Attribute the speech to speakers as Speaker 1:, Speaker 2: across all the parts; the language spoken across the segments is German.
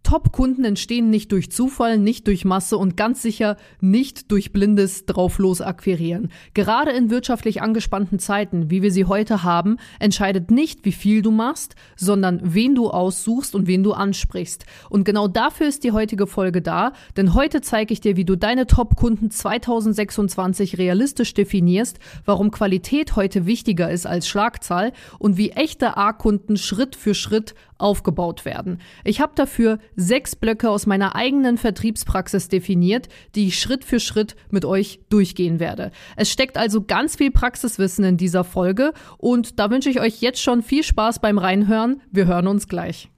Speaker 1: Top-Kunden entstehen nicht durch Zufall, nicht durch Masse und ganz sicher nicht durch blindes Drauflos-Akquirieren. Gerade in wirtschaftlich angespannten Zeiten, wie wir sie heute haben, entscheidet nicht, wie viel du machst, sondern wen du aussuchst und wen du ansprichst. Und genau dafür ist die heutige Folge da, denn heute zeige ich dir, wie du deine Top-Kunden 2026 realistisch definierst, warum Qualität heute wichtiger ist als Schlagzahl und wie echte A-Kunden Schritt für Schritt aufgebaut werden. Ich habe dafür 6 Blöcke aus meiner eigenen Vertriebspraxis definiert, die ich Schritt für Schritt mit euch durchgehen werde. Es steckt also ganz viel Praxiswissen in dieser Folge und da wünsche ich euch jetzt schon viel Spaß beim Reinhören. Wir hören uns gleich.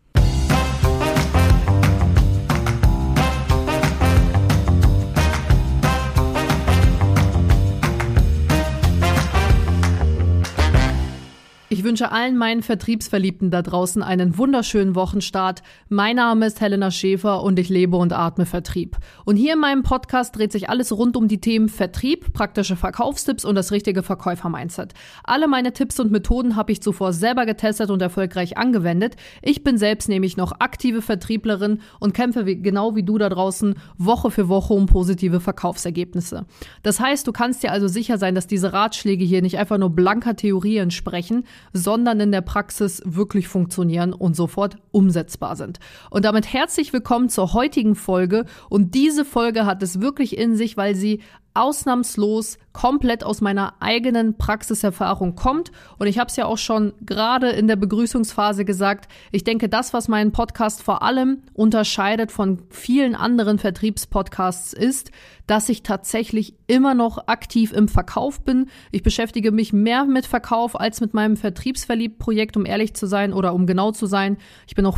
Speaker 1: Ich wünsche allen meinen Vertriebsverliebten da draußen einen wunderschönen Wochenstart. Mein Name ist Helena Schäfer und ich lebe und atme Vertrieb. Und hier in meinem Podcast dreht sich alles rund um die Themen Vertrieb, praktische Verkaufstipps und das richtige Verkäufer-Mindset. Alle meine Tipps und Methoden habe ich zuvor selber getestet und erfolgreich angewendet. Ich bin selbst nämlich noch aktive Vertrieblerin und kämpfe genau wie du da draußen Woche für Woche um positive Verkaufsergebnisse. Das heißt, du kannst dir also sicher sein, dass diese Ratschläge hier nicht einfach nur blanker Theorie entsprechen, sondern in der Praxis wirklich funktionieren und sofort umsetzbar sind. Und damit herzlich willkommen zur heutigen Folge. Und diese Folge hat es wirklich in sich, weil sie ausnahmslos komplett aus meiner eigenen Praxiserfahrung kommt. Und ich habe es ja auch schon gerade in der Begrüßungsphase gesagt, ich denke, das, was meinen Podcast vor allem unterscheidet von vielen anderen Vertriebspodcasts ist, dass ich tatsächlich immer noch aktiv im Verkauf bin. Ich beschäftige mich mehr mit Verkauf als mit meinem Vertriebsverliebt-Projekt, um ehrlich zu sein oder um genau zu sein. Ich bin auch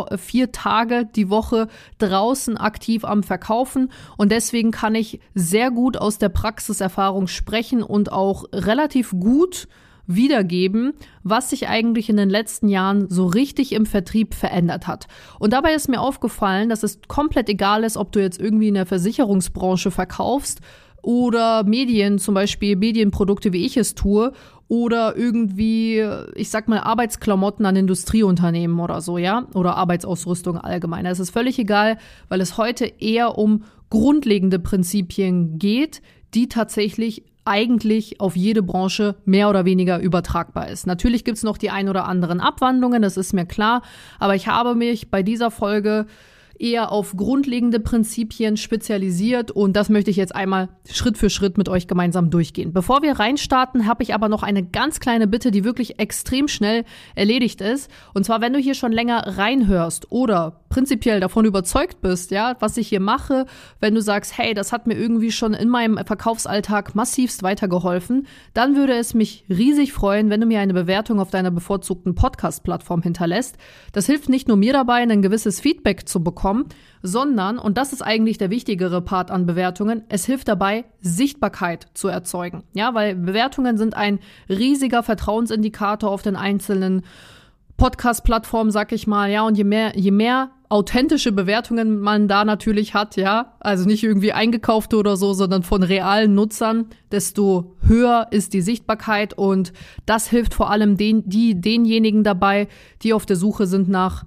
Speaker 1: 4 Tage die Woche draußen aktiv am Verkaufen und deswegen kann ich sehr gut aus der Praxiserfahrung sprechen und auch relativ gut wiedergeben, was sich eigentlich in den letzten Jahren so richtig im Vertrieb verändert hat. Und dabei ist mir aufgefallen, dass es komplett egal ist, ob du jetzt irgendwie in der Versicherungsbranche verkaufst oder Medien, zum Beispiel Medienprodukte, wie ich es tue, oder irgendwie, ich sag mal, Arbeitsklamotten an Industrieunternehmen oder so, ja, oder Arbeitsausrüstung allgemein. Es ist völlig egal, weil es heute eher um grundlegende Prinzipien geht, die tatsächlich eigentlich auf jede Branche mehr oder weniger übertragbar ist. Natürlich gibt's noch die ein oder anderen Abwandlungen, das ist mir klar, aber ich habe mich bei dieser Folge eher auf grundlegende Prinzipien spezialisiert und das möchte ich jetzt einmal Schritt für Schritt mit euch gemeinsam durchgehen. Bevor wir reinstarten, habe ich aber noch eine ganz kleine Bitte, die wirklich extrem schnell erledigt ist. Und zwar, wenn du hier schon länger reinhörst oder prinzipiell davon überzeugt bist, ja, was ich hier mache, wenn du sagst, hey, das hat mir irgendwie schon in meinem Verkaufsalltag massivst weitergeholfen, dann würde es mich riesig freuen, wenn du mir eine Bewertung auf deiner bevorzugten Podcast-Plattform hinterlässt. Das hilft nicht nur mir dabei, ein gewisses Feedback zu bekommen, sondern, und das ist eigentlich der wichtigere Part an Bewertungen, es hilft dabei, Sichtbarkeit zu erzeugen. Ja, weil Bewertungen sind ein riesiger Vertrauensindikator auf den einzelnen Podcast-Plattformen, sag ich mal, ja, und je mehr authentische Bewertungen man da natürlich hat, ja, also nicht irgendwie eingekaufte oder so, sondern von realen Nutzern, desto höher ist die Sichtbarkeit und das hilft vor allem denjenigen dabei, die auf der Suche sind nach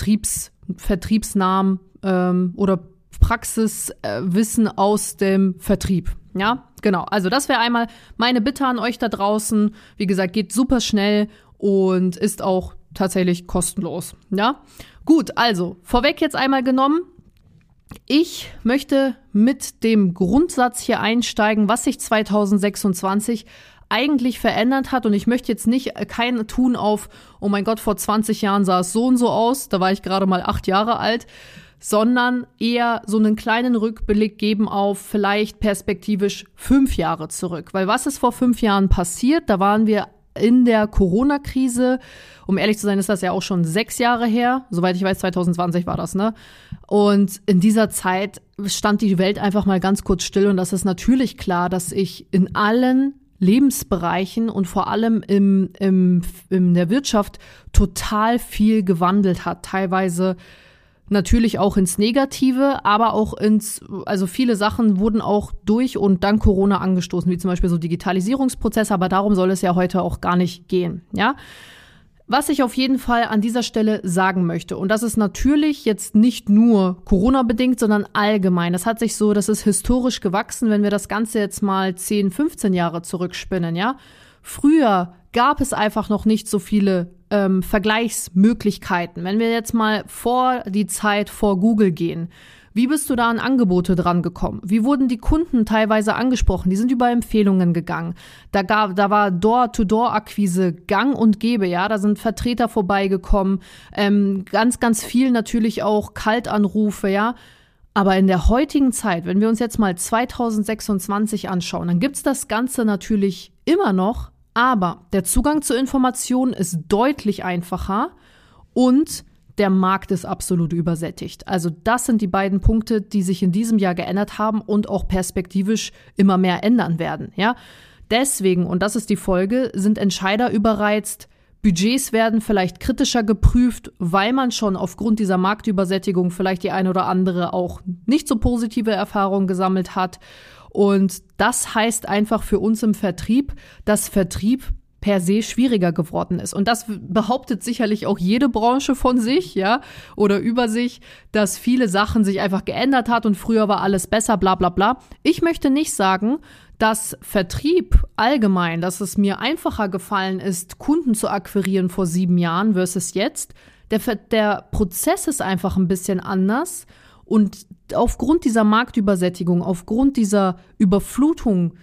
Speaker 1: Vertriebsnamen oder Praxiswissen aus dem Vertrieb. Ja, genau. Also das wäre einmal meine Bitte an euch da draußen. Wie gesagt, geht super schnell und ist auch tatsächlich kostenlos. Ja, gut. Also vorweg jetzt einmal genommen. Ich möchte mit dem Grundsatz hier einsteigen, was sich 2026 eigentlich verändert hat und ich möchte jetzt kein tun auf, oh mein Gott, vor 20 Jahren sah es so und so aus, da war ich gerade mal 8 Jahre alt, sondern eher so einen kleinen Rückblick geben auf vielleicht perspektivisch 5 Jahre zurück. Weil was ist vor 5 Jahren passiert? Da waren wir in der Corona-Krise. Um ehrlich zu sein, ist das ja auch schon 6 Jahre her. Soweit ich weiß, 2020 war das, ne? Und in dieser Zeit stand die Welt einfach mal ganz kurz still und das ist natürlich klar, dass ich in allen Lebensbereichen und vor allem in der Wirtschaft total viel gewandelt hat. Teilweise natürlich auch ins Negative, aber auch also viele Sachen wurden auch durch und dank Corona angestoßen, wie zum Beispiel so Digitalisierungsprozesse, aber darum soll es ja heute auch gar nicht gehen, ja. Was ich auf jeden Fall an dieser Stelle sagen möchte, und das ist natürlich jetzt nicht nur Corona-bedingt, sondern allgemein. Das ist historisch gewachsen, wenn wir das Ganze jetzt mal 10, 15 Jahre zurückspinnen, ja. Früher gab es einfach noch nicht so viele Vergleichsmöglichkeiten. Wenn wir jetzt mal vor die Zeit vor Google gehen, wie bist du da an Angebote dran gekommen? Wie wurden die Kunden teilweise angesprochen? Die sind über Empfehlungen gegangen. Da war Door-to-Door-Akquise gang und gäbe, ja. Da sind Vertreter vorbeigekommen. Ganz, ganz viel natürlich auch Kaltanrufe, ja. Aber in der heutigen Zeit, wenn wir uns jetzt mal 2026 anschauen, dann gibt's das Ganze natürlich immer noch, aber der Zugang zu Informationen ist deutlich einfacher und der Markt ist absolut übersättigt. Also das sind die beiden Punkte, die sich in diesem Jahr geändert haben und auch perspektivisch immer mehr ändern werden. Ja? Deswegen, und das ist die Folge, sind Entscheider überreizt. Budgets werden vielleicht kritischer geprüft, weil man schon aufgrund dieser Marktübersättigung vielleicht die eine oder andere auch nicht so positive Erfahrungen gesammelt hat. Und das heißt einfach für uns im Vertrieb, dass Vertrieb per se schwieriger geworden ist. Und das behauptet sicherlich auch jede Branche von sich, ja, oder über sich, dass viele Sachen sich einfach geändert hat und früher war alles besser, bla bla bla. Ich möchte nicht sagen, dass Vertrieb allgemein, dass es mir einfacher gefallen ist, Kunden zu akquirieren vor 7 Jahren versus jetzt. Der Prozess ist einfach ein bisschen anders und aufgrund dieser Marktübersättigung, aufgrund dieser Überflutung,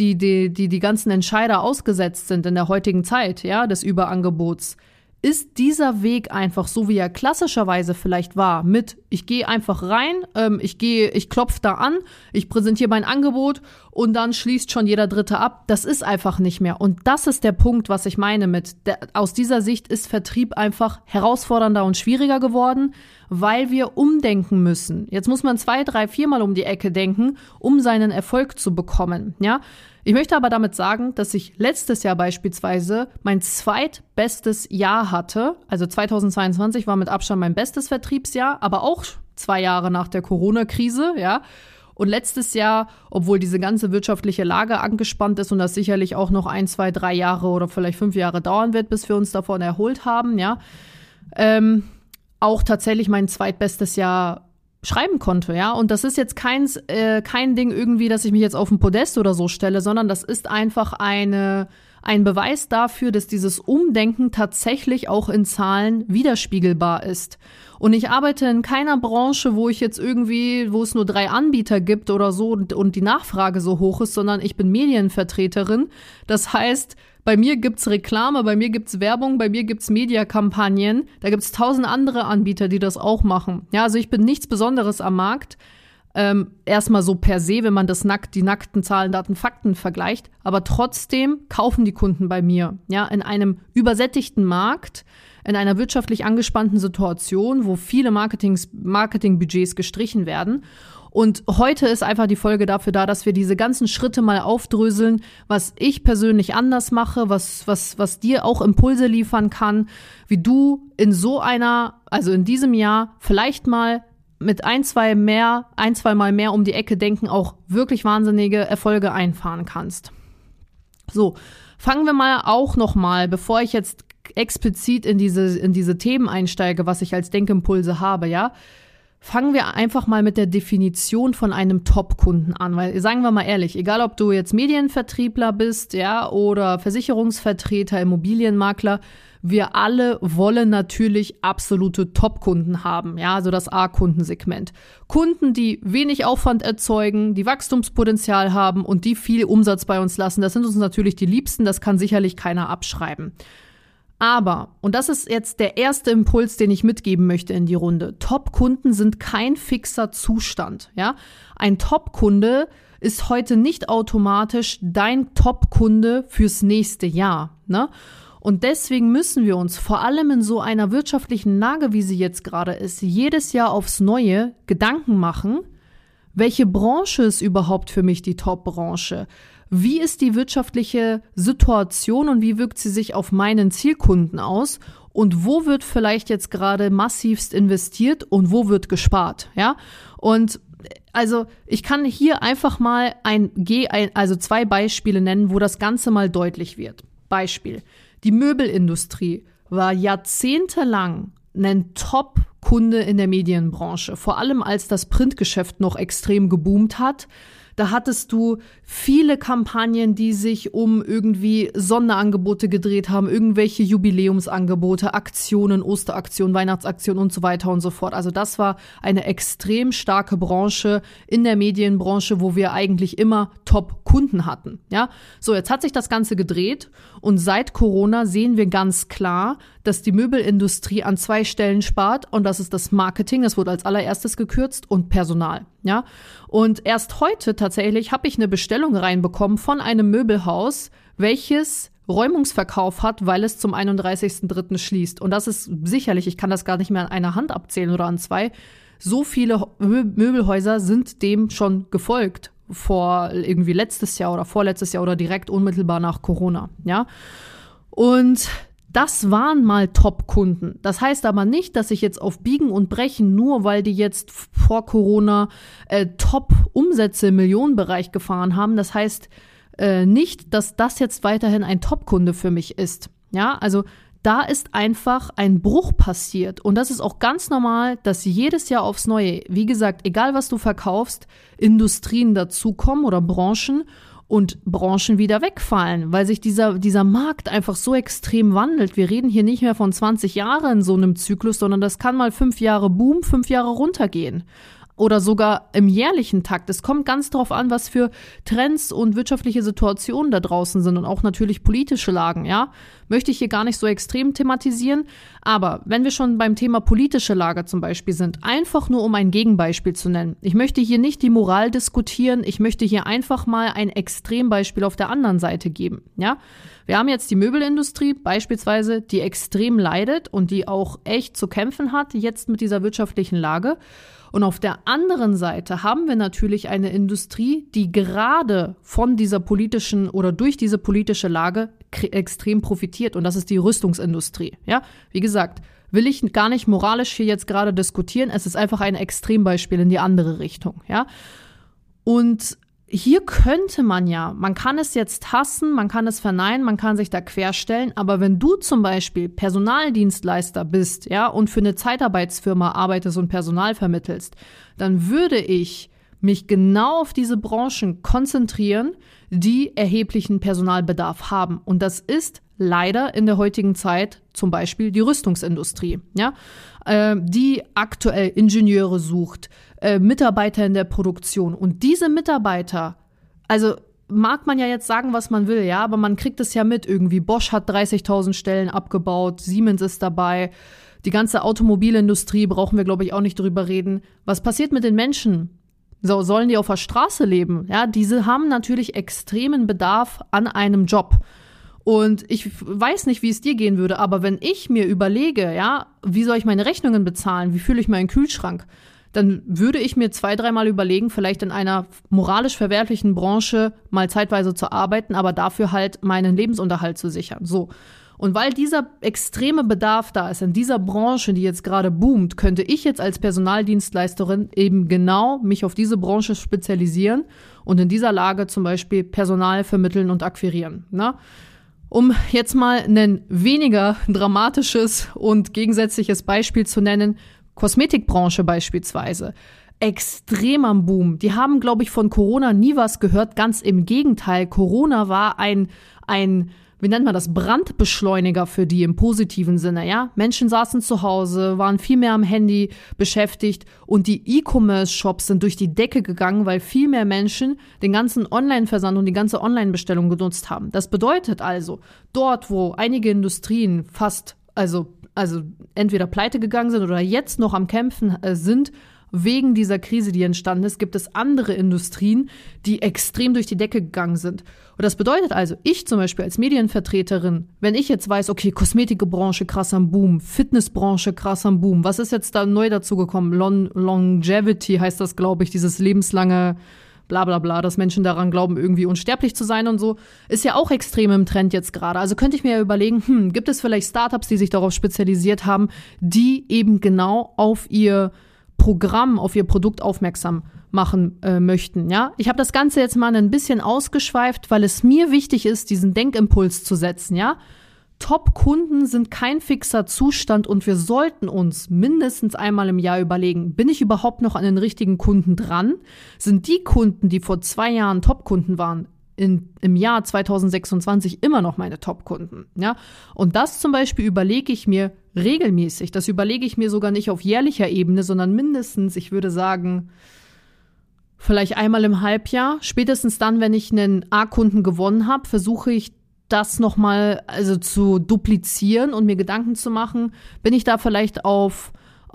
Speaker 1: die ganzen Entscheider ausgesetzt sind in der heutigen Zeit, ja, des Überangebots, ist dieser Weg einfach so, wie er klassischerweise vielleicht war, mit ich gehe einfach rein, ich klopfe da an, ich präsentiere mein Angebot und dann schließt schon jeder Dritte ab. Das ist einfach nicht mehr. Und das ist der Punkt, was ich meine aus dieser Sicht ist Vertrieb einfach herausfordernder und schwieriger geworden, weil wir umdenken müssen. Jetzt muss man 2, 3, 4 Mal um die Ecke denken, um seinen Erfolg zu bekommen, ja. Ich möchte aber damit sagen, dass ich letztes Jahr beispielsweise mein zweitbestes Jahr hatte. Also 2022 war mit Abstand mein bestes Vertriebsjahr, aber auch 2 Jahre nach der Corona-Krise, ja. Und letztes Jahr, obwohl diese ganze wirtschaftliche Lage angespannt ist und das sicherlich auch noch 1, 2, 3 Jahre oder vielleicht 5 Jahre dauern wird, bis wir uns davon erholt haben, ja, auch tatsächlich mein zweitbestes Jahr schreiben konnte, ja. Und das ist jetzt kein Ding irgendwie, dass ich mich jetzt auf ein Podest oder so stelle, sondern das ist einfach ein Beweis dafür, dass dieses Umdenken tatsächlich auch in Zahlen widerspiegelbar ist. Und ich arbeite in keiner Branche, wo es nur 3 Anbieter gibt oder so und die Nachfrage so hoch ist, sondern ich bin Medienvertreterin. Das heißt, bei mir gibt's Reklame, bei mir gibt's Werbung, bei mir gibt's Mediakampagnen. Da gibt's 1000 andere Anbieter, die das auch machen. Ja, also ich bin nichts Besonderes am Markt. Erstmal so per se, wenn man die nackten Zahlen, Daten, Fakten vergleicht. Aber trotzdem kaufen die Kunden bei mir. Ja, in einem übersättigten Markt, in einer wirtschaftlich angespannten Situation, wo viele Marketingbudgets gestrichen werden. Und heute ist einfach die Folge dafür da, dass wir diese ganzen Schritte mal aufdröseln, was ich persönlich anders mache, was dir auch Impulse liefern kann, wie du in diesem Jahr vielleicht mal mit ein, zwei Mal mehr um die Ecke denken, auch wirklich wahnsinnige Erfolge einfahren kannst. So, fangen wir mal auch nochmal, bevor ich jetzt explizit in diese Themen einsteige, was ich als Denkimpulse habe, ja, fangen wir einfach mal mit der Definition von einem Top-Kunden an, weil, sagen wir mal ehrlich, egal ob du jetzt Medienvertriebler bist, ja, oder Versicherungsvertreter, Immobilienmakler, wir alle wollen natürlich absolute Top-Kunden haben, ja, also das A-Kundensegment. Kunden, die wenig Aufwand erzeugen, die Wachstumspotenzial haben und die viel Umsatz bei uns lassen, das sind uns natürlich die Liebsten, das kann sicherlich keiner abschreiben. Aber, und das ist jetzt der erste Impuls, den ich mitgeben möchte in die Runde, Top-Kunden sind kein fixer Zustand, ja. Ein Top-Kunde ist heute nicht automatisch dein Top-Kunde fürs nächste Jahr, ne? Und deswegen müssen wir uns vor allem in so einer wirtschaftlichen Lage, wie sie jetzt gerade ist, jedes Jahr aufs Neue Gedanken machen, welche Branche ist überhaupt für mich die Top-Branche? Wie ist die wirtschaftliche Situation und wie wirkt sie sich auf meinen Zielkunden aus? Und wo wird vielleicht jetzt gerade massivst investiert und wo wird gespart? Ja? Und also ich kann hier einfach mal 2 Beispiele nennen, wo das Ganze mal deutlich wird. Beispiel: Die Möbelindustrie war jahrzehntelang ein Top-Kunde in der Medienbranche. Vor allem, als das Printgeschäft noch extrem geboomt hat. Da hattest du viele Kampagnen, die sich um irgendwie Sonderangebote gedreht haben, irgendwelche Jubiläumsangebote, Aktionen, Osteraktionen, Weihnachtsaktionen und so weiter und so fort. Also das war eine extrem starke Branche in der Medienbranche, wo wir eigentlich immer Top-Kunden hatten. Ja, so jetzt hat sich das Ganze gedreht und seit Corona sehen wir ganz klar, dass die Möbelindustrie an 2 Stellen spart und das ist das Marketing, das wurde als allererstes gekürzt und Personal. Ja, und erst heute tatsächlich habe ich eine Bestellung reinbekommen von einem Möbelhaus, welches Räumungsverkauf hat, weil es zum 31.03. schließt. Und das ist sicherlich, ich kann das gar nicht mehr an einer Hand abzählen oder an 2. So viele Möbelhäuser sind dem schon gefolgt vor irgendwie letztes Jahr oder vorletztes Jahr oder direkt unmittelbar nach Corona. Ja, und das waren mal Top-Kunden. Das heißt aber nicht, dass ich jetzt auf Biegen und Brechen, nur weil die jetzt vor Corona Top-Umsätze im Millionenbereich gefahren haben, das heißt nicht, dass das jetzt weiterhin ein Top-Kunde für mich ist. Ja, also da ist einfach ein Bruch passiert. Und das ist auch ganz normal, dass jedes Jahr aufs Neue, wie gesagt, egal was du verkaufst, Industrien dazukommen oder Branchen und Branchen wieder wegfallen, weil sich dieser Markt einfach so extrem wandelt. Wir reden hier nicht mehr von 20 Jahren in so einem Zyklus, sondern das kann mal 5 Jahre Boom, 5 Jahre runtergehen. Oder sogar im jährlichen Takt. Es kommt ganz darauf an, was für Trends und wirtschaftliche Situationen da draußen sind und auch natürlich politische Lagen, ja. Möchte ich hier gar nicht so extrem thematisieren. Aber wenn wir schon beim Thema politische Lage zum Beispiel sind, einfach nur um ein Gegenbeispiel zu nennen. Ich möchte hier nicht die Moral diskutieren. Ich möchte hier einfach mal ein Extrembeispiel auf der anderen Seite geben, ja. Wir haben jetzt die Möbelindustrie beispielsweise, die extrem leidet und die auch echt zu kämpfen hat, jetzt mit dieser wirtschaftlichen Lage. Und auf der anderen Seite haben wir natürlich eine Industrie, die gerade von dieser politischen oder durch diese politische Lage extrem profitiert. Und das ist die Rüstungsindustrie. Ja, wie gesagt, will ich gar nicht moralisch hier jetzt gerade diskutieren. Es ist einfach ein Extrembeispiel in die andere Richtung. Ja, und hier könnte man kann es jetzt hassen, man kann es verneinen, man kann sich da querstellen, aber wenn du zum Beispiel Personaldienstleister bist, ja, und für eine Zeitarbeitsfirma arbeitest und Personal vermittelst, dann würde ich mich genau auf diese Branchen konzentrieren, die erheblichen Personalbedarf haben. Und das ist leider in der heutigen Zeit zum Beispiel die Rüstungsindustrie, ja, die aktuell Ingenieure sucht, Mitarbeiter in der Produktion. Und diese Mitarbeiter, also mag man ja jetzt sagen, was man will, ja, aber man kriegt es ja mit irgendwie. Bosch hat 30.000 Stellen abgebaut, Siemens ist dabei, die ganze Automobilindustrie brauchen wir, glaube ich, auch nicht drüber reden. Was passiert mit den Menschen? So, sollen die auf der Straße leben? Ja, diese haben natürlich extremen Bedarf an einem Job. Und ich weiß nicht, wie es dir gehen würde, aber wenn ich mir überlege, ja, wie soll ich meine Rechnungen bezahlen, wie fülle ich meinen Kühlschrank, dann würde ich mir 2-3 Mal überlegen, vielleicht in einer moralisch verwerflichen Branche mal zeitweise zu arbeiten, aber dafür halt meinen Lebensunterhalt zu sichern. So. Und weil dieser extreme Bedarf da ist in dieser Branche, die jetzt gerade boomt, könnte ich jetzt als Personaldienstleisterin eben genau mich auf diese Branche spezialisieren und in dieser Lage zum Beispiel Personal vermitteln und akquirieren, ne? Um jetzt mal ein weniger dramatisches und gegensätzliches Beispiel zu nennen, Kosmetikbranche beispielsweise. Extrem am Boom. Die haben, glaube ich, von Corona nie was gehört. Ganz im Gegenteil. Corona war ein wie nennt man das, Brandbeschleuniger für die im positiven Sinne, ja? Menschen saßen zu Hause, waren viel mehr am Handy beschäftigt und die E-Commerce-Shops sind durch die Decke gegangen, weil viel mehr Menschen den ganzen Online-Versand und die ganze Online-Bestellung genutzt haben. Das bedeutet also, dort, wo einige Industrien fast, also entweder pleite gegangen sind oder jetzt noch am Kämpfen sind, wegen dieser Krise, die entstanden ist, gibt es andere Industrien, die extrem durch die Decke gegangen sind. Und das bedeutet also, ich zum Beispiel als Medienvertreterin, wenn ich jetzt weiß, okay, Kosmetikbranche krass am Boom, Fitnessbranche krass am Boom, was ist jetzt da neu dazugekommen? Longevity heißt das, glaube ich, dieses lebenslange bla bla bla, dass Menschen daran glauben, irgendwie unsterblich zu sein und so, ist ja auch extrem im Trend jetzt gerade. Also könnte ich mir ja überlegen, gibt es vielleicht Startups, die sich darauf spezialisiert haben, die eben genau auf ihr Programm, auf ihr Produkt aufmerksam machen möchten, ja. Ich habe das Ganze jetzt mal ein bisschen ausgeschweift, weil es mir wichtig ist, diesen Denkimpuls zu setzen, ja. Top-Kunden sind kein fixer Zustand und wir sollten uns mindestens einmal im Jahr überlegen, bin ich überhaupt noch an den richtigen Kunden dran? Sind die Kunden, die vor 2 Jahren Top-Kunden waren, im Jahr 2026 immer noch meine Top-Kunden? Ja? Und das zum Beispiel überlege ich mir regelmäßig. Das überlege ich mir sogar nicht auf jährlicher Ebene, sondern mindestens, ich würde sagen, vielleicht einmal im Halbjahr. Spätestens dann, wenn ich einen A-Kunden gewonnen habe, versuche ich das nochmal zu duplizieren und mir Gedanken zu machen, bin ich da vielleicht auf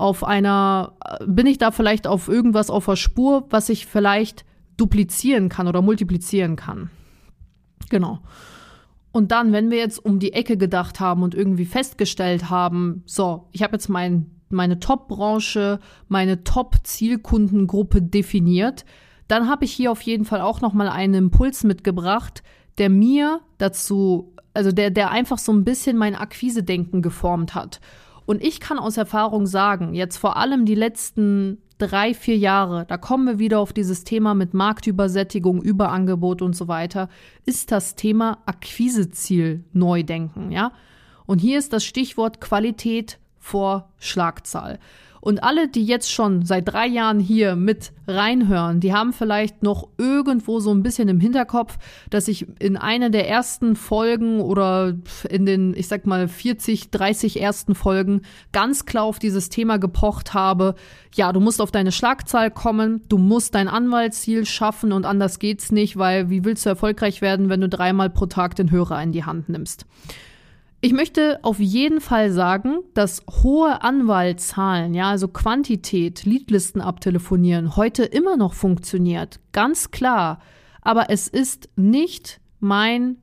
Speaker 1: irgendwas auf der Spur, was ich vielleicht duplizieren kann oder multiplizieren kann. Genau. Und dann, wenn wir jetzt um die Ecke gedacht haben und irgendwie festgestellt haben, so, ich habe jetzt meine Top-Branche, meine Top-Zielkundengruppe definiert, dann habe ich hier auf jeden Fall auch nochmal einen Impuls mitgebracht, der mir dazu, der einfach so ein bisschen mein Akquise-Denken geformt hat. Und ich kann aus Erfahrung sagen, jetzt vor allem die letzten 3-4 Jahre, da kommen wir wieder auf dieses Thema mit Marktübersättigung, Überangebot und so weiter, ist das Thema Akquiseziel Neudenken, ja? Und hier ist das Stichwort Qualität vor Schlagzahl. Und alle, die jetzt schon seit 3 Jahren hier mit reinhören, die haben vielleicht noch irgendwo so ein bisschen im Hinterkopf, dass ich in einer der ersten Folgen oder in den, ich sag mal, 40, 30 ersten Folgen ganz klar auf dieses Thema gepocht habe. Ja, du musst auf deine Schlagzahl kommen, du musst dein Anwaltsziel schaffen und anders geht's nicht, weil wie willst du erfolgreich werden, wenn du 3-mal pro Tag den Hörer in die Hand nimmst? Ich möchte auf jeden Fall sagen, dass hohe Anwaltszahlen, ja, also Quantität, Leadlisten abtelefonieren, heute immer noch funktioniert. Ganz klar. Aber es ist nicht meine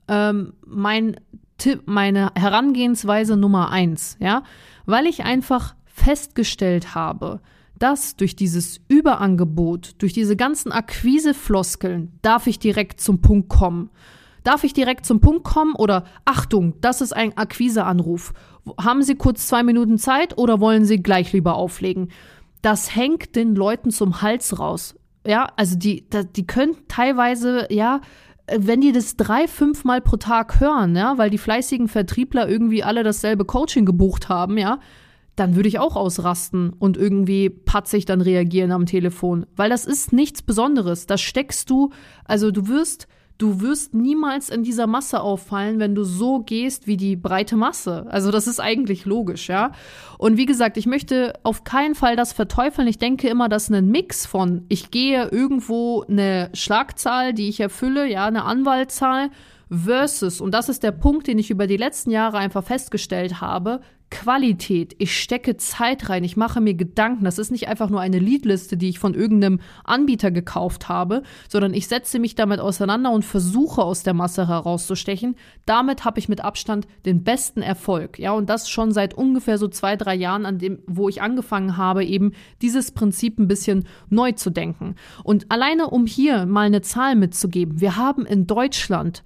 Speaker 1: Herangehensweise Nummer 1, ja, weil ich einfach festgestellt habe, dass durch dieses Überangebot, durch diese ganzen Akquisefloskeln, darf ich direkt zum Punkt kommen. Darf ich direkt zum Punkt kommen oder Achtung, das ist ein Akquiseanruf. Haben Sie kurz 2 Minuten Zeit oder wollen Sie gleich lieber auflegen? Das hängt den Leuten zum Hals raus. Ja, also die können teilweise, ja, wenn die das 3-5 Mal pro Tag hören, ja, weil die fleißigen Vertriebler irgendwie alle dasselbe Coaching gebucht haben, ja, dann würde ich auch ausrasten und irgendwie patzig dann reagieren am Telefon. Weil das ist nichts Besonderes. Da steckst du, also du wirst niemals in dieser Masse auffallen, wenn du so gehst wie die breite Masse. Also das ist eigentlich logisch, ja. Und wie gesagt, ich möchte auf keinen Fall das verteufeln. Ich denke immer, dass ein Mix von, ich gehe irgendwo eine Schlagzahl, die ich erfülle, ja, eine Anwaltszahl, versus, und das ist der Punkt, den ich über die letzten Jahre einfach festgestellt habe, Qualität. Ich stecke Zeit rein, ich mache mir Gedanken. Das ist nicht einfach nur eine Leadliste, die ich von irgendeinem Anbieter gekauft habe, sondern ich setze mich damit auseinander und versuche aus der Masse herauszustechen. Damit habe ich mit Abstand den besten Erfolg. Ja, und das schon seit ungefähr so 2-3 Jahren, wo ich angefangen habe, eben dieses Prinzip ein bisschen neu zu denken. Und alleine, um hier mal eine Zahl mitzugeben, wir haben in Deutschland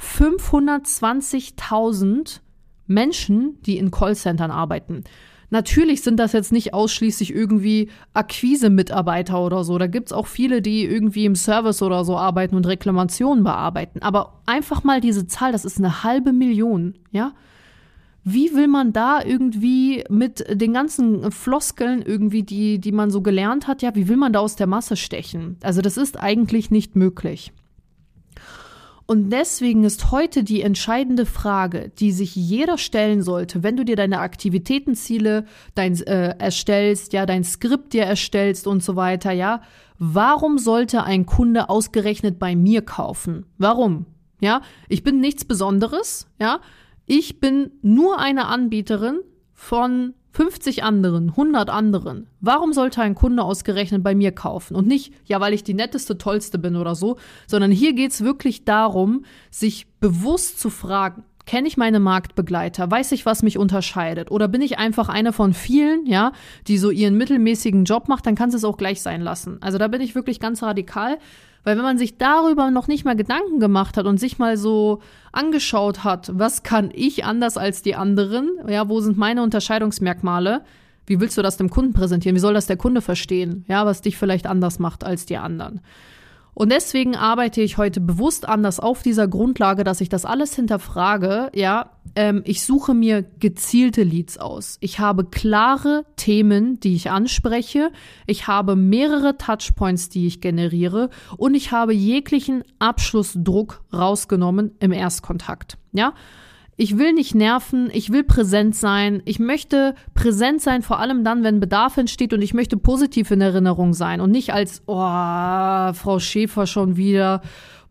Speaker 1: 520.000 Menschen, die in Callcentern arbeiten. Natürlich sind das jetzt nicht ausschließlich irgendwie Akquise-Mitarbeiter oder so. Da gibt's auch viele, die irgendwie im Service oder so arbeiten und Reklamationen bearbeiten. Aber einfach mal diese Zahl, das ist 500.000, ja? Wie will man da irgendwie mit den ganzen Floskeln irgendwie, die man so gelernt hat, ja, wie will man da aus der Masse stechen? Also das ist eigentlich nicht möglich. Und deswegen ist heute die entscheidende Frage, die sich jeder stellen sollte, wenn du dir deine Aktivitätenziele erstellst, ja, dein Skript dir erstellst und so weiter, ja, warum sollte ein Kunde ausgerechnet bei mir kaufen? Warum? Ja, ich bin nichts Besonderes, ja, ich bin nur eine Anbieterin von 50 anderen, 100 anderen. Warum sollte ein Kunde ausgerechnet bei mir kaufen? Und nicht, ja, weil ich die netteste, tollste bin oder so, sondern hier geht's wirklich darum, sich bewusst zu fragen, kenne ich meine Marktbegleiter? Weiß ich, was mich unterscheidet? Oder bin ich einfach eine von vielen, ja, die so ihren mittelmäßigen Job macht? Dann kannst du es auch gleich sein lassen. Also da bin ich wirklich ganz radikal. Weil wenn man sich darüber noch nicht mal Gedanken gemacht hat und sich mal so angeschaut hat, was kann ich anders als die anderen, ja, wo sind meine Unterscheidungsmerkmale, wie willst du das dem Kunden präsentieren, wie soll das der Kunde verstehen, ja, was dich vielleicht anders macht als die anderen. Und deswegen arbeite ich heute bewusst anders auf dieser Grundlage, dass ich das alles hinterfrage. Ja, ich suche mir gezielte Leads aus. Ich habe klare Themen, die ich anspreche. Ich habe mehrere Touchpoints, die ich generiere. Und ich habe jeglichen Abschlussdruck rausgenommen im Erstkontakt. Ja. Ich will nicht nerven, ich will präsent sein. Ich möchte präsent sein, vor allem dann, wenn Bedarf entsteht, und ich möchte positiv in Erinnerung sein und nicht als, Frau Schäfer schon wieder,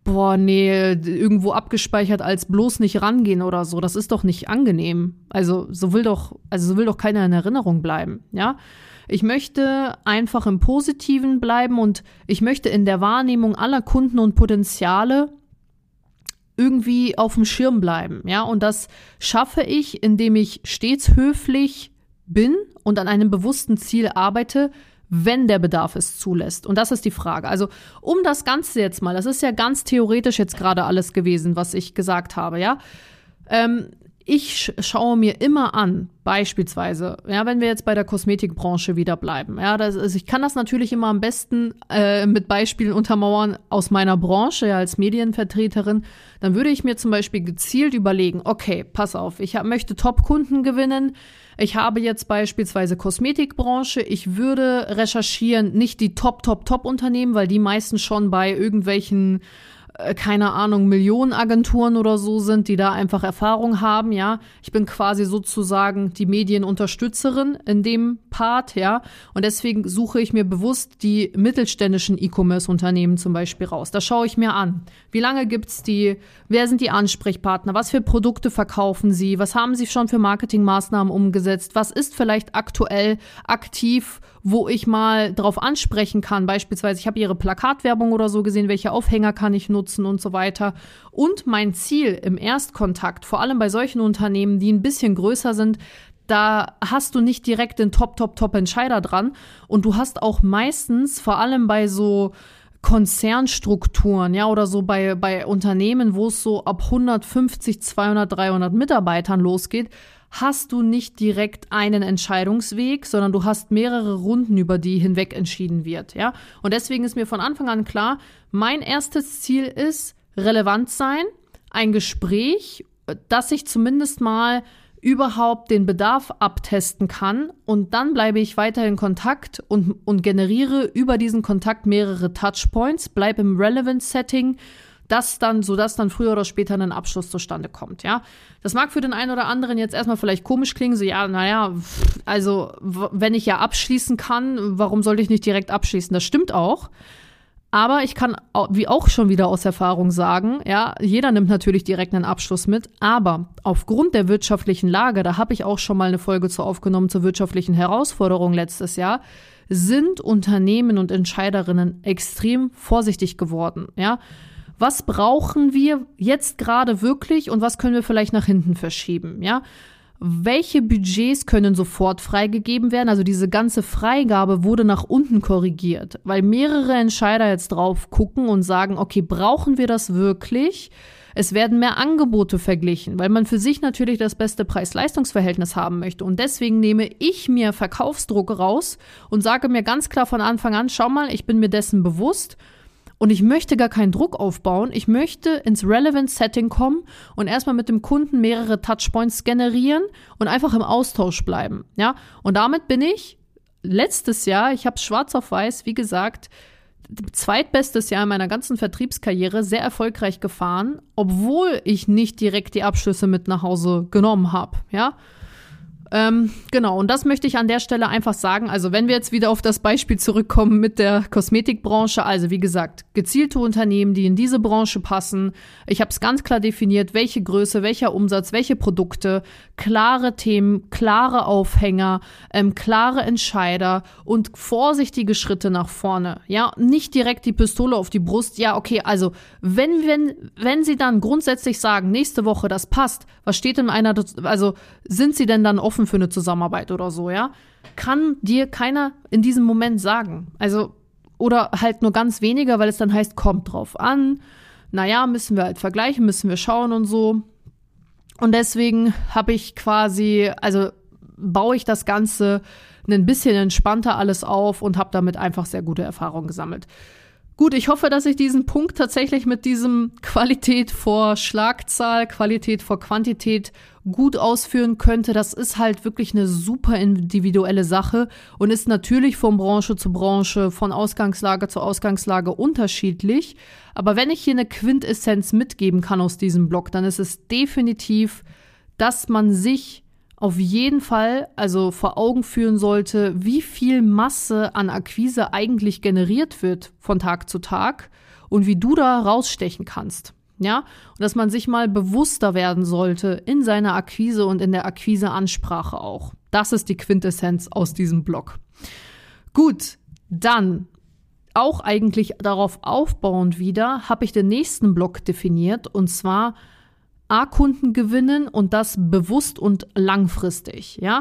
Speaker 1: irgendwo abgespeichert als bloß nicht rangehen oder so. Das ist doch nicht angenehm. Also so will doch keiner in Erinnerung bleiben, ja? Ich möchte einfach im Positiven bleiben und ich möchte in der Wahrnehmung aller Kunden und Potenziale irgendwie auf dem Schirm bleiben, ja, und das schaffe ich, indem ich stets höflich bin und an einem bewussten Ziel arbeite, wenn der Bedarf es zulässt. Und das ist die Frage. Also um das Ganze jetzt mal, das ist ja ganz theoretisch jetzt gerade alles gewesen, was ich gesagt habe, ja. Ich schaue mir immer an, beispielsweise, ja, wenn wir jetzt bei der Kosmetikbranche wieder bleiben, ja, ich kann das natürlich immer am besten mit Beispielen untermauern aus meiner Branche, ja, als Medienvertreterin. Dann würde ich mir zum Beispiel gezielt überlegen, okay, pass auf, ich möchte Top-Kunden gewinnen. Ich habe jetzt beispielsweise Kosmetikbranche. Ich würde recherchieren, nicht die Top-Unternehmen, weil die meisten schon bei irgendwelchen keine Ahnung, Millionenagenturen oder so sind, die da einfach Erfahrung haben, ja. Ich bin quasi sozusagen die Medienunterstützerin in dem Part, ja. Und deswegen suche ich mir bewusst die mittelständischen E-Commerce-Unternehmen zum Beispiel raus. Da schaue ich mir an. Wie lange gibt's die? Wer sind die Ansprechpartner? Was für Produkte verkaufen sie? Was haben sie schon für Marketingmaßnahmen umgesetzt? Was ist vielleicht aktuell aktiv, wo ich mal drauf ansprechen kann? Beispielsweise, ich habe ihre Plakatwerbung oder so gesehen, welche Aufhänger kann ich nutzen und so weiter. Und mein Ziel im Erstkontakt, vor allem bei solchen Unternehmen, die ein bisschen größer sind, da hast du nicht direkt den Top-Entscheider dran. Und du hast auch meistens, vor allem bei so Konzernstrukturen, ja, oder so bei Unternehmen, wo es so ab 150, 200, 300 Mitarbeitern losgeht, hast du nicht direkt einen Entscheidungsweg, sondern du hast mehrere Runden, über die hinweg entschieden wird, ja. Und deswegen ist mir von Anfang an klar, mein erstes Ziel ist relevant sein, ein Gespräch, dass ich zumindest mal überhaupt den Bedarf abtesten kann, und dann bleibe ich weiter in Kontakt und generiere über diesen Kontakt mehrere Touchpoints, bleibe im Relevance-Setting, sodass dann früher oder später ein Abschluss zustande kommt, ja. Das mag für den einen oder anderen jetzt erstmal vielleicht komisch klingen, so, ja, naja, also, wenn ich ja abschließen kann, warum sollte ich nicht direkt abschließen? Das stimmt auch. Aber ich kann, wie auch schon wieder aus Erfahrung sagen, ja, jeder nimmt natürlich direkt einen Abschluss mit, aber aufgrund der wirtschaftlichen Lage, da habe ich auch schon mal eine Folge zu aufgenommen zur wirtschaftlichen Herausforderung letztes Jahr, sind Unternehmen und Entscheiderinnen extrem vorsichtig geworden, ja. Was brauchen wir jetzt gerade wirklich und was können wir vielleicht nach hinten verschieben, ja? Welche Budgets können sofort freigegeben werden? Also diese ganze Freigabe wurde nach unten korrigiert, weil mehrere Entscheider jetzt drauf gucken und sagen, okay, brauchen wir das wirklich? Es werden mehr Angebote verglichen, weil man für sich natürlich das beste Preis-Leistungs-Verhältnis haben möchte. Und deswegen nehme ich mir Verkaufsdruck raus und sage mir ganz klar von Anfang an, schau mal, ich bin mir dessen bewusst. Und ich möchte gar keinen Druck aufbauen. Ich möchte ins Relevance-Setting kommen und erstmal mit dem Kunden mehrere Touchpoints generieren und einfach im Austausch bleiben. Ja? Und damit bin ich letztes Jahr, ich habe es schwarz auf weiß, wie gesagt, zweitbestes Jahr in meiner ganzen Vertriebskarriere sehr erfolgreich gefahren, obwohl ich nicht direkt die Abschlüsse mit nach Hause genommen habe. Ja? Genau, und das möchte ich an der Stelle einfach sagen. Also wenn wir jetzt wieder auf das Beispiel zurückkommen mit der Kosmetikbranche, also wie gesagt, gezielte Unternehmen, die in diese Branche passen. Ich habe es ganz klar definiert, welche Größe, welcher Umsatz, welche Produkte, klare Themen, klare Aufhänger, klare Entscheider und vorsichtige Schritte nach vorne. Ja, nicht direkt die Pistole auf die Brust. Ja, okay, also wenn Sie dann grundsätzlich sagen, nächste Woche, das passt, was steht in also sind Sie denn dann offen für eine Zusammenarbeit oder so, ja? Kann dir keiner in diesem Moment sagen. Also, oder halt nur ganz weniger, weil es dann heißt, kommt drauf an. Naja, müssen wir halt vergleichen, müssen wir schauen und so. Und deswegen baue ich das Ganze ein bisschen entspannter alles auf und habe damit einfach sehr gute Erfahrungen gesammelt. Gut, ich hoffe, dass ich diesen Punkt tatsächlich mit diesem Qualität vor Schlagzahl, Qualität vor Quantität gut ausführen könnte. Das ist halt wirklich eine super individuelle Sache und ist natürlich von Branche zu Branche, von Ausgangslage zu Ausgangslage unterschiedlich. Aber wenn ich hier eine Quintessenz mitgeben kann aus diesem Blog, dann ist es definitiv, dass man sich auf jeden Fall also vor Augen führen sollte, wie viel Masse an Akquise eigentlich generiert wird von Tag zu Tag und wie du da rausstechen kannst. Ja, und dass man sich mal bewusster werden sollte in seiner Akquise und in der Akquiseansprache auch. Das ist die Quintessenz aus diesem Blog. Gut, dann auch eigentlich darauf aufbauend wieder habe ich den nächsten Blog definiert und zwar A-Kunden gewinnen und das bewusst und langfristig, ja.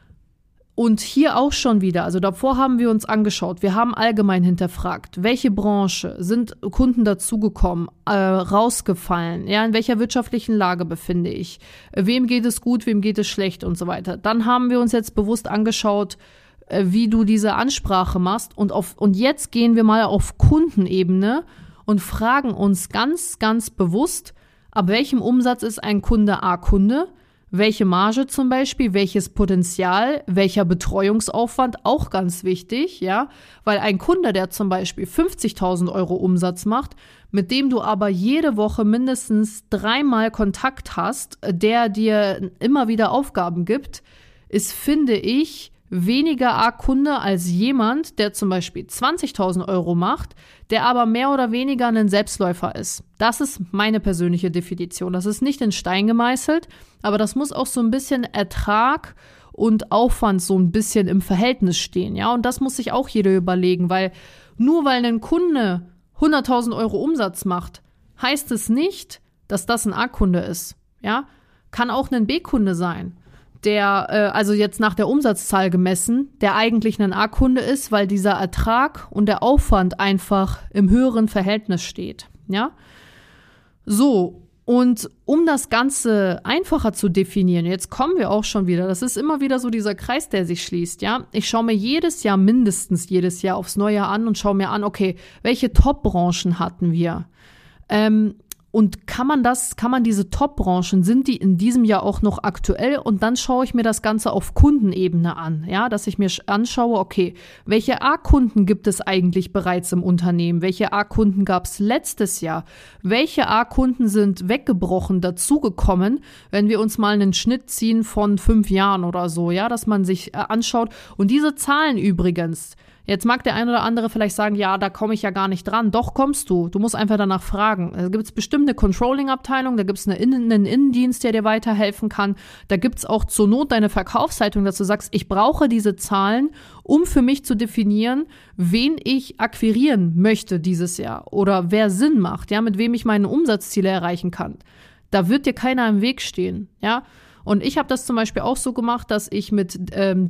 Speaker 1: Und hier auch schon wieder, also davor haben wir uns angeschaut, wir haben allgemein hinterfragt, welche Branche sind Kunden dazugekommen, rausgefallen, ja, in welcher wirtschaftlichen Lage befinde ich, wem geht es gut, wem geht es schlecht und so weiter. Dann haben wir uns jetzt bewusst angeschaut, wie du diese Ansprache machst und jetzt gehen wir mal auf Kundenebene und fragen uns ganz, ganz bewusst, ab welchem Umsatz ist ein Kunde A-Kunde? Welche Marge zum Beispiel, welches Potenzial, welcher Betreuungsaufwand, auch ganz wichtig, ja, weil ein Kunde, der zum Beispiel 50.000 Euro Umsatz macht, mit dem du aber jede Woche mindestens 3-mal Kontakt hast, der dir immer wieder Aufgaben gibt, ist, finde ich, weniger A-Kunde als jemand, der zum Beispiel 20.000 Euro macht, der aber mehr oder weniger ein Selbstläufer ist. Das ist meine persönliche Definition. Das ist nicht in Stein gemeißelt, aber das muss auch so ein bisschen Ertrag und Aufwand so ein bisschen im Verhältnis stehen. Ja, und das muss sich auch jeder überlegen, weil nur weil ein Kunde 100.000 Euro Umsatz macht, heißt es nicht, dass das ein A-Kunde ist. Ja, kann auch ein B-Kunde sein, der, also jetzt nach der Umsatzzahl gemessen, der eigentlich ein A-Kunde ist, weil dieser Ertrag und der Aufwand einfach im höheren Verhältnis steht, ja. So, und um das Ganze einfacher zu definieren, jetzt kommen wir auch schon wieder, das ist immer wieder so dieser Kreis, der sich schließt, ja. Ich schaue mir mindestens jedes Jahr aufs Neue an und schaue mir an, okay, welche Top-Branchen hatten wir? Und kann man diese Top-Branchen, sind die in diesem Jahr auch noch aktuell? Und dann schaue ich mir das Ganze auf Kundenebene an, ja, dass ich mir anschaue, okay, welche A-Kunden gibt es eigentlich bereits im Unternehmen? Welche A-Kunden gab es letztes Jahr? Welche A-Kunden sind weggebrochen, dazugekommen, wenn wir uns mal einen Schnitt ziehen von 5 Jahren oder so, ja, dass man sich anschaut. Und diese Zahlen übrigens, jetzt mag der ein oder andere vielleicht sagen, ja, da komme ich ja gar nicht dran. Doch, kommst du. Du musst einfach danach fragen. Da gibt es bestimmt eine Controlling-Abteilung, da gibt es einen Innendienst, der dir weiterhelfen kann. Da gibt es auch zur Not deine Verkaufszeitung, dass du sagst, ich brauche diese Zahlen, um für mich zu definieren, wen ich akquirieren möchte dieses Jahr oder wer Sinn macht, ja, mit wem ich meine Umsatzziele erreichen kann. Da wird dir keiner im Weg stehen, ja. Und ich habe das zum Beispiel auch so gemacht, dass ich mit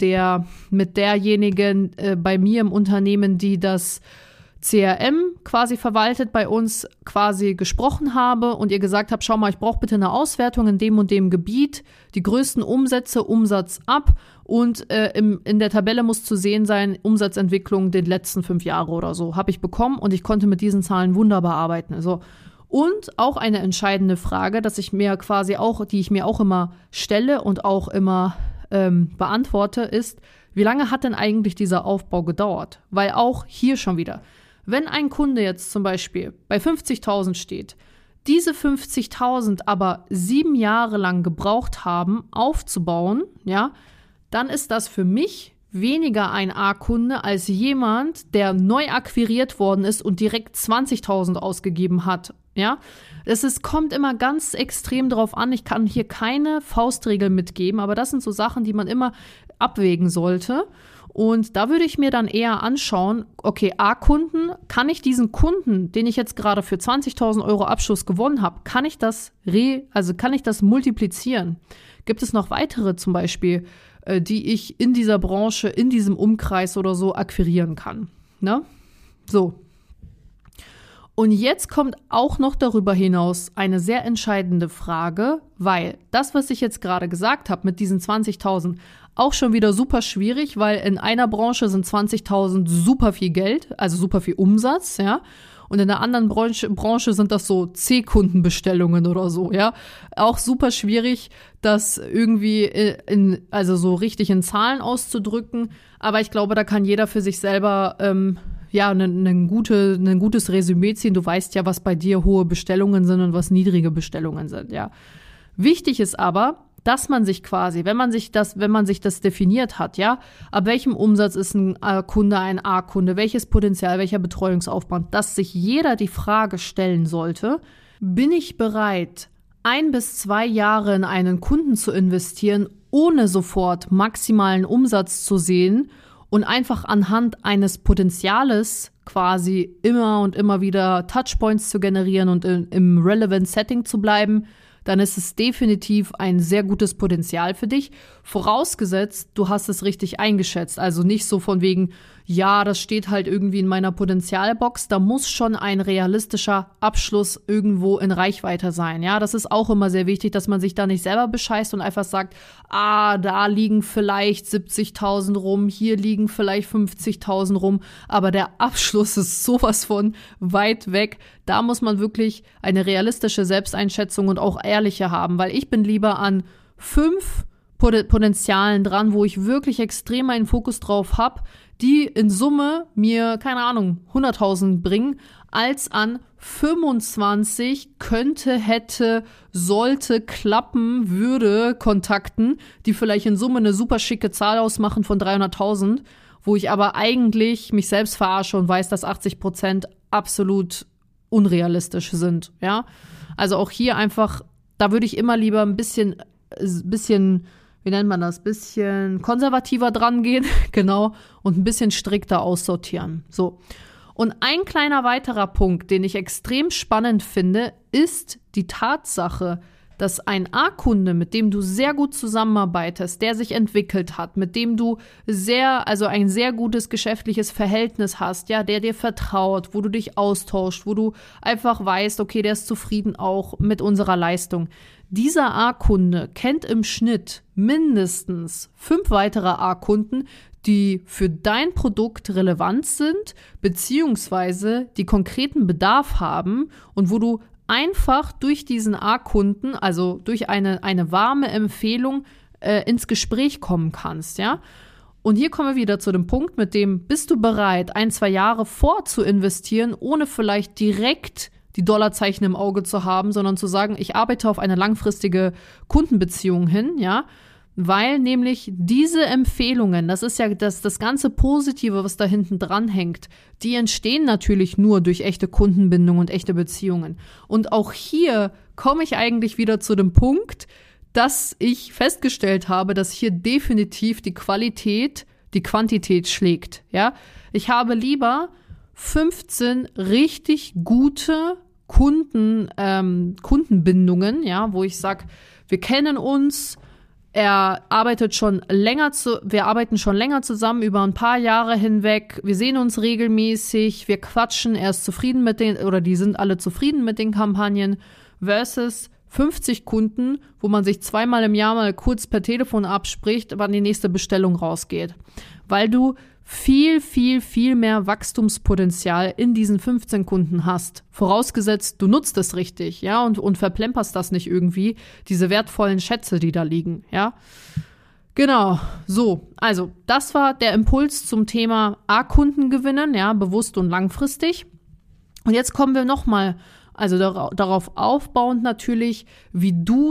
Speaker 1: derjenigen bei mir im Unternehmen, die das CRM quasi verwaltet, bei uns quasi gesprochen habe und ihr gesagt habe, schau mal, ich brauche bitte eine Auswertung in dem und dem Gebiet, die größten Umsätze, Umsatz ab und in der Tabelle muss zu sehen sein, Umsatzentwicklung den letzten 5 Jahre oder so, habe ich bekommen und ich konnte mit diesen Zahlen wunderbar arbeiten. Also und auch eine entscheidende Frage, die ich mir auch immer stelle und auch immer beantworte, ist, wie lange hat denn eigentlich dieser Aufbau gedauert? Weil auch hier schon wieder, wenn ein Kunde jetzt zum Beispiel bei 50.000 steht, diese 50.000 aber 7 Jahre lang gebraucht haben, aufzubauen, ja, dann ist das für mich weniger ein A-Kunde als jemand, der neu akquiriert worden ist und direkt 20.000 ausgegeben hat. Ja, kommt immer ganz extrem drauf an. Ich kann hier keine Faustregel mitgeben, aber das sind so Sachen, die man immer abwägen sollte. Und da würde ich mir dann eher anschauen, okay, A-Kunden, kann ich diesen Kunden, den ich jetzt gerade für 20.000 Euro Abschluss gewonnen habe, kann ich das multiplizieren? Gibt es noch weitere zum Beispiel, die ich in dieser Branche, in diesem Umkreis oder so akquirieren kann? Ne? So. Und jetzt kommt auch noch darüber hinaus eine sehr entscheidende Frage, weil das, was ich jetzt gerade gesagt habe mit diesen 20.000, auch schon wieder super schwierig, weil in einer Branche sind 20.000 super viel Geld, also super viel Umsatz, ja. Und in der anderen Branche sind das so C-Kundenbestellungen oder so, ja. Auch super schwierig, das irgendwie also so richtig in Zahlen auszudrücken. Aber ich glaube, da kann jeder für sich selber ein gutes Resümee ziehen. Du weißt ja, was bei dir hohe Bestellungen sind und was niedrige Bestellungen sind, ja. Wichtig ist aber, dass man sich quasi, wenn man sich das definiert hat, ja, ab welchem Umsatz ist ein Kunde ein A-Kunde, welches Potenzial, welcher Betreuungsaufwand, dass sich jeder die Frage stellen sollte, bin ich bereit, 1 bis 2 Jahre in einen Kunden zu investieren, ohne sofort maximalen Umsatz zu sehen und einfach anhand eines Potenziales quasi immer und immer wieder Touchpoints zu generieren und im relevant Setting zu bleiben, dann ist es definitiv ein sehr gutes Potenzial für dich. Vorausgesetzt, du hast es richtig eingeschätzt. Also nicht so von wegen, ja, das steht halt irgendwie in meiner Potenzialbox. Da muss schon ein realistischer Abschluss irgendwo in Reichweite sein. Ja, das ist auch immer sehr wichtig, dass man sich da nicht selber bescheißt und einfach sagt, da liegen vielleicht 70.000 rum, hier liegen vielleicht 50.000 rum. Aber der Abschluss ist sowas von weit weg. Da muss man wirklich eine realistische Selbsteinschätzung und auch ehrliche haben, weil ich bin lieber an 5 Potenzialen dran, wo ich wirklich extrem meinen Fokus drauf habe, die in Summe mir, keine Ahnung, 100.000 bringen, als an 25 könnte, hätte, sollte, klappen, würde Kontakten, die vielleicht in Summe eine super schicke Zahl ausmachen von 300.000, wo ich aber eigentlich mich selbst verarsche und weiß, dass 80% absolut unrealistisch sind, ja. Also auch hier einfach, da würde ich immer lieber ein bisschen, wie nennt man das, bisschen konservativer dran gehen, genau, und ein bisschen strikter aussortieren. So. Und ein kleiner weiterer Punkt, den ich extrem spannend finde, ist die Tatsache, dass ein A-Kunde, mit dem du sehr gut zusammenarbeitest, der sich entwickelt hat, mit dem du ein sehr gutes geschäftliches Verhältnis hast, ja, der dir vertraut, wo du dich austauschst, wo du einfach weißt, okay, der ist zufrieden auch mit unserer Leistung. Dieser A-Kunde kennt im Schnitt mindestens 5 weitere A-Kunden, die für dein Produkt relevant sind, beziehungsweise die konkreten Bedarf haben und wo du einfach durch diesen A-Kunden, also durch eine warme Empfehlung ins Gespräch kommen kannst, ja. Und hier kommen wir wieder zu dem Punkt, mit dem bist du bereit, 1, 2 Jahre vorzuinvestieren, ohne vielleicht direkt die Dollarzeichen im Auge zu haben, sondern zu sagen, ich arbeite auf eine langfristige Kundenbeziehung hin, ja. Weil nämlich diese Empfehlungen, das ist ja das ganze Positive, was da hinten dran hängt, die entstehen natürlich nur durch echte Kundenbindung und echte Beziehungen. Und auch hier komme ich eigentlich wieder zu dem Punkt, dass ich festgestellt habe, dass hier definitiv die Qualität die Quantität schlägt. Ja? Ich habe lieber 15 richtig gute Kundenbindungen, ja, wo ich sage, wir kennen uns, wir arbeiten schon länger zusammen über ein paar Jahre hinweg. Wir sehen uns regelmäßig, wir quatschen, er ist zufrieden die sind alle zufrieden mit den Kampagnen, versus 50 Kunden, wo man sich 2-mal im Jahr mal kurz per Telefon abspricht, wann die nächste Bestellung rausgeht. Weil du viel, viel, viel mehr Wachstumspotenzial in diesen 15 Kunden hast. Vorausgesetzt, du nutzt es richtig, ja, und verplemperst das nicht irgendwie, diese wertvollen Schätze, die da liegen, ja. Genau, so, also das war der Impuls zum Thema A-Kunden gewinnen, ja, bewusst und langfristig. Und jetzt kommen wir nochmal, also darauf aufbauend natürlich, wie du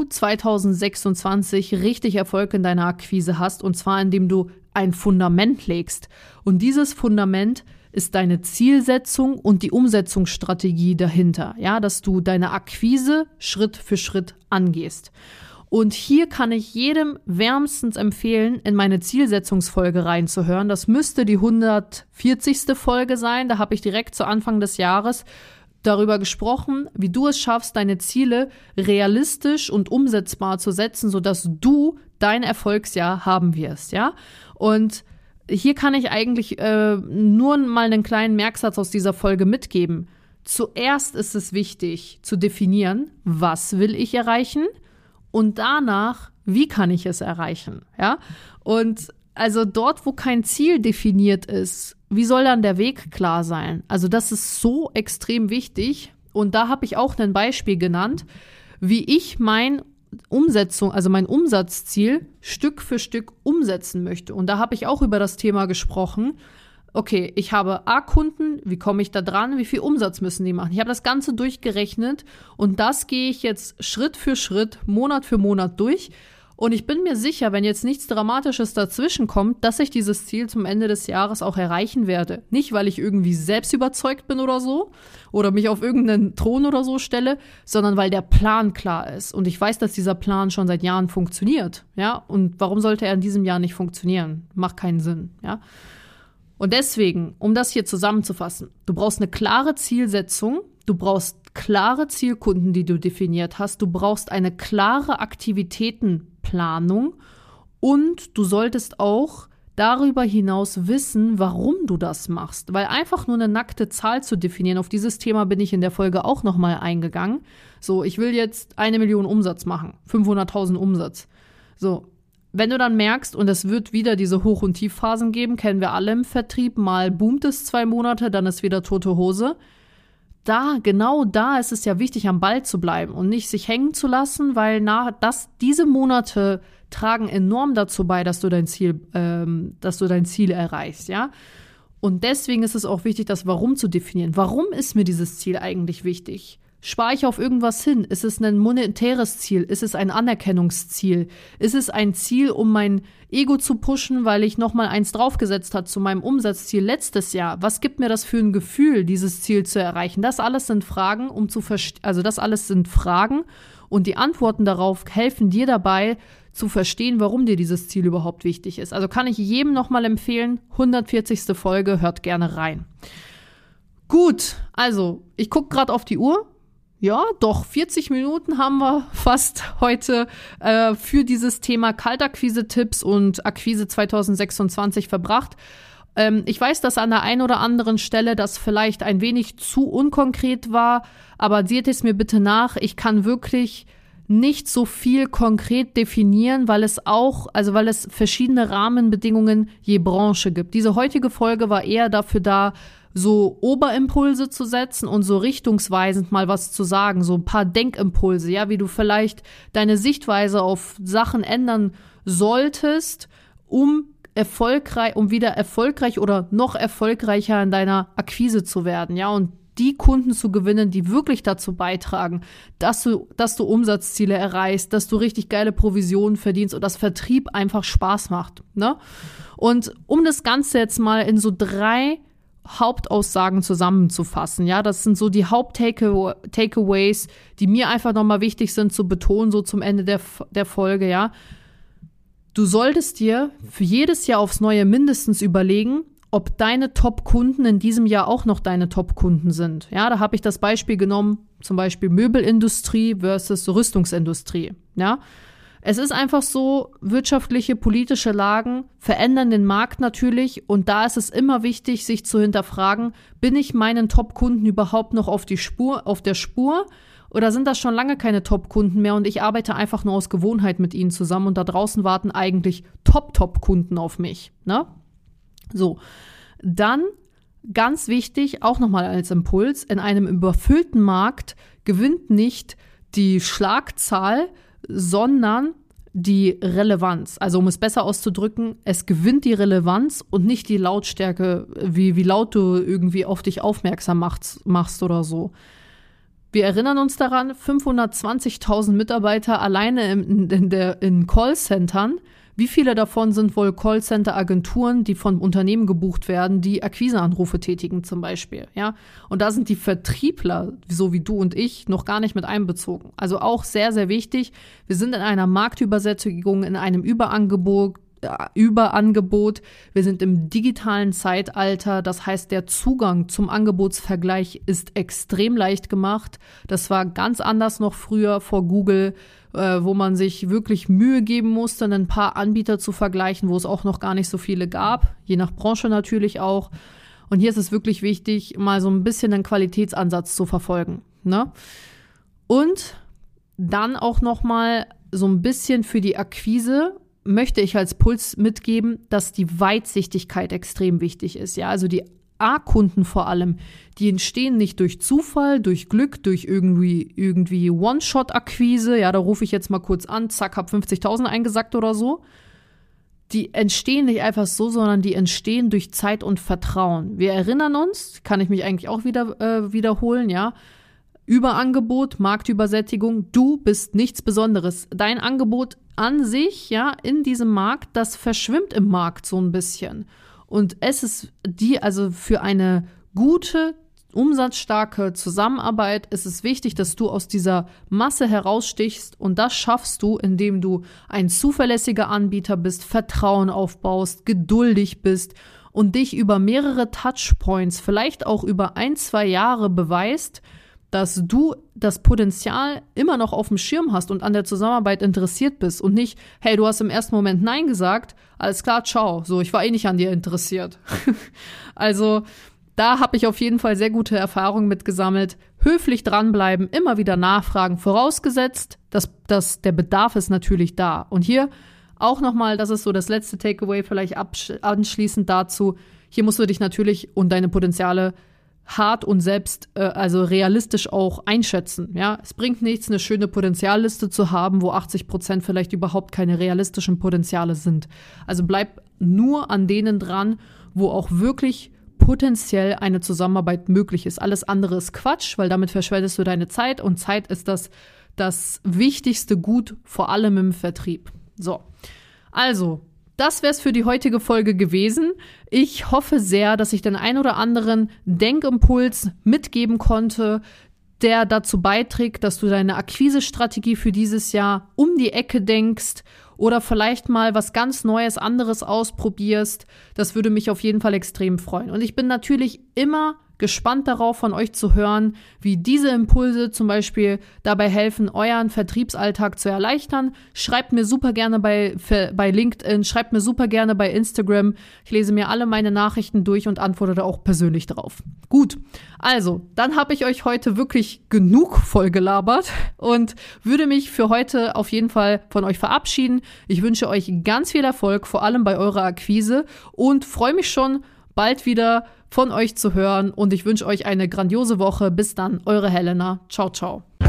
Speaker 1: 2026 richtig Erfolg in deiner Akquise hast, und zwar indem du ein Fundament legst. Und dieses Fundament ist deine Zielsetzung und die Umsetzungsstrategie dahinter, ja, dass du deine Akquise Schritt für Schritt angehst. Und hier kann ich jedem wärmstens empfehlen, in meine Zielsetzungsfolge reinzuhören. Das müsste die 140. Folge sein. Da habe ich direkt zu Anfang des Jahres darüber gesprochen, wie du es schaffst, deine Ziele realistisch und umsetzbar zu setzen, sodass du dein Erfolgsjahr haben wirst, ja. Und hier kann ich eigentlich nur mal einen kleinen Merksatz aus dieser Folge mitgeben. Zuerst ist es wichtig zu definieren, was will ich erreichen, und danach, wie kann ich es erreichen? Ja? Und also dort, wo kein Ziel definiert ist, wie soll dann der Weg klar sein? Also das ist so extrem wichtig. Und da habe ich auch ein Beispiel genannt, wie ich mein Umsatzziel Stück für Stück umsetzen möchte. Und da habe ich auch über das Thema gesprochen. Okay, ich habe A-Kunden, wie komme ich da dran, wie viel Umsatz müssen die machen? Ich habe das Ganze durchgerechnet und das gehe ich jetzt Schritt für Schritt, Monat für Monat durch. Und ich bin mir sicher, wenn jetzt nichts Dramatisches dazwischen kommt, dass ich dieses Ziel zum Ende des Jahres auch erreichen werde. Nicht, weil ich irgendwie selbst überzeugt bin oder so oder mich auf irgendeinen Thron oder so stelle, sondern weil der Plan klar ist. Und ich weiß, dass dieser Plan schon seit Jahren funktioniert. Ja? Und warum sollte er in diesem Jahr nicht funktionieren? Macht keinen Sinn. Ja? Und deswegen, um das hier zusammenzufassen, du brauchst eine klare Zielsetzung, du brauchst klare Zielkunden, die du definiert hast, du brauchst eine klare Aktivitätenplanung und du solltest auch darüber hinaus wissen, warum du das machst. Weil einfach nur eine nackte Zahl zu definieren, auf dieses Thema bin ich in der Folge auch nochmal eingegangen. So, ich will jetzt 1 Million Umsatz machen, 500.000 Umsatz. So, wenn du dann merkst, und es wird wieder diese Hoch- und Tiefphasen geben, kennen wir alle im Vertrieb, mal boomt es 2 Monate, dann ist wieder tote Hose. Genau da ist es ja wichtig, am Ball zu bleiben und nicht sich hängen zu lassen, weil diese Monate tragen enorm dazu bei, dass du dein Ziel erreichst, ja. Und deswegen ist es auch wichtig, das Warum zu definieren. Warum ist mir dieses Ziel eigentlich wichtig? Spare ich auf irgendwas hin? Ist es ein monetäres Ziel? Ist es ein Anerkennungsziel? Ist es ein Ziel, um mein Ego zu pushen, weil ich nochmal eins draufgesetzt habe zu meinem Umsatzziel letztes Jahr? Was gibt mir das für ein Gefühl, dieses Ziel zu erreichen? Das alles sind Fragen, und die Antworten darauf helfen dir dabei, zu verstehen, warum dir dieses Ziel überhaupt wichtig ist. Also kann ich jedem nochmal empfehlen, 140. Folge, hört gerne rein. Gut, also ich gucke gerade auf die Uhr. Ja, doch, 40 Minuten haben wir fast heute für dieses Thema Kaltakquise-Tipps und Akquise 2026 verbracht. Ich weiß, dass an der einen oder anderen Stelle das vielleicht ein wenig zu unkonkret war, aber seht es mir bitte nach. Ich kann wirklich nicht so viel konkret definieren, weil es verschiedene Rahmenbedingungen je Branche gibt. Diese heutige Folge war eher dafür da, so Oberimpulse zu setzen und so richtungsweisend mal was zu sagen, so ein paar Denkimpulse, ja, wie du vielleicht deine Sichtweise auf Sachen ändern solltest, um wieder erfolgreich oder noch erfolgreicher in deiner Akquise zu werden, ja, und die Kunden zu gewinnen, die wirklich dazu beitragen, dass du Umsatzziele erreichst, dass du richtig geile Provisionen verdienst und dass Vertrieb einfach Spaß macht, ne? Und um das Ganze jetzt mal in so 3 Hauptaussagen zusammenzufassen, ja, das sind so die Haupt-Takeaways, die mir einfach nochmal wichtig sind zu betonen, so zum Ende der Folge, ja. Du solltest dir für jedes Jahr aufs Neue mindestens überlegen, ob deine Top-Kunden in diesem Jahr auch noch deine Top-Kunden sind. Ja, da habe ich das Beispiel genommen, zum Beispiel Möbelindustrie versus Rüstungsindustrie, ja. Es ist einfach so, wirtschaftliche, politische Lagen verändern den Markt natürlich und da ist es immer wichtig, sich zu hinterfragen, bin ich meinen Top-Kunden überhaupt noch auf der Spur oder sind das schon lange keine Top-Kunden mehr und ich arbeite einfach nur aus Gewohnheit mit ihnen zusammen und da draußen warten eigentlich Top-Kunden auf mich, ne? So, dann ganz wichtig, auch nochmal als Impuls, in einem überfüllten Markt gewinnt nicht die Schlagzahl, sondern die Relevanz. Also um es besser auszudrücken, es gewinnt die Relevanz und nicht die Lautstärke, wie laut du irgendwie auf dich aufmerksam machst oder so. Wir erinnern uns daran, 520.000 Mitarbeiter alleine in Callcentern. Wie viele davon sind wohl Callcenter-Agenturen, die von Unternehmen gebucht werden, die Akquiseanrufe tätigen zum Beispiel, ja? Und da sind die Vertriebler, so wie du und ich, noch gar nicht mit einbezogen. Also auch sehr, sehr wichtig. Wir sind in einer Marktübersättigung, in einem Überangebot. Wir sind im digitalen Zeitalter. Das heißt, der Zugang zum Angebotsvergleich ist extrem leicht gemacht. Das war ganz anders noch früher vor Google, wo man sich wirklich Mühe geben musste, ein paar Anbieter zu vergleichen, wo es auch noch gar nicht so viele gab, je nach Branche natürlich auch. Und hier ist es wirklich wichtig, mal so ein bisschen einen Qualitätsansatz zu verfolgen, ne? Und dann auch nochmal so ein bisschen für die Akquise möchte ich als Puls mitgeben, dass die Weitsichtigkeit extrem wichtig ist. Ja, also die A-Kunden vor allem, die entstehen nicht durch Zufall, durch Glück, durch irgendwie One-Shot-Akquise. Ja, da rufe ich jetzt mal kurz an, zack, hab 50.000 eingesackt oder so. Die entstehen nicht einfach so, sondern die entstehen durch Zeit und Vertrauen. Wir erinnern uns, kann ich mich eigentlich auch wieder wiederholen, ja, Überangebot, Marktübersättigung, du bist nichts Besonderes. Dein Angebot an sich, ja, in diesem Markt, das verschwimmt im Markt so ein bisschen. Und es ist also für eine gute, umsatzstarke Zusammenarbeit ist es wichtig, dass du aus dieser Masse herausstichst, und das schaffst du, indem du ein zuverlässiger Anbieter bist, Vertrauen aufbaust, geduldig bist und dich über mehrere Touchpoints, vielleicht auch über 1-2 Jahre beweist, dass du das Potenzial immer noch auf dem Schirm hast und an der Zusammenarbeit interessiert bist und nicht, hey, du hast im ersten Moment Nein gesagt, alles klar, ciao, so, ich war eh nicht an dir interessiert. Also, da habe ich auf jeden Fall sehr gute Erfahrungen mitgesammelt. Höflich dranbleiben, immer wieder nachfragen, vorausgesetzt, dass der Bedarf ist natürlich da. Und hier auch nochmal, das ist so das letzte Takeaway, vielleicht anschließend dazu, hier musst du dich natürlich und deine Potenziale hart und also realistisch auch einschätzen. Ja, es bringt nichts, eine schöne Potenzialliste zu haben, wo 80% vielleicht überhaupt keine realistischen Potenziale sind. Also bleib nur an denen dran, wo auch wirklich potenziell eine Zusammenarbeit möglich ist. Alles andere ist Quatsch, weil damit verschwendest du deine Zeit, und Zeit ist das wichtigste Gut, vor allem im Vertrieb. So, also das wär's für die heutige Folge gewesen. Ich hoffe sehr, dass ich den ein oder anderen Denkimpuls mitgeben konnte, der dazu beiträgt, dass du deine Akquisestrategie für dieses Jahr um die Ecke denkst oder vielleicht mal was ganz Neues, anderes ausprobierst. Das würde mich auf jeden Fall extrem freuen. Und ich bin natürlich immer gespannt darauf, von euch zu hören, wie diese Impulse zum Beispiel dabei helfen, euren Vertriebsalltag zu erleichtern. Schreibt mir super gerne bei LinkedIn, schreibt mir super gerne bei Instagram. Ich lese mir alle meine Nachrichten durch und antworte da auch persönlich drauf. Gut, also, dann habe ich euch heute wirklich genug vollgelabert und würde mich für heute auf jeden Fall von euch verabschieden. Ich wünsche euch ganz viel Erfolg, vor allem bei eurer Akquise, und freue mich schon, bald wieder von euch zu hören, und ich wünsche euch eine grandiose Woche. Bis dann, eure Helena. Ciao, ciao.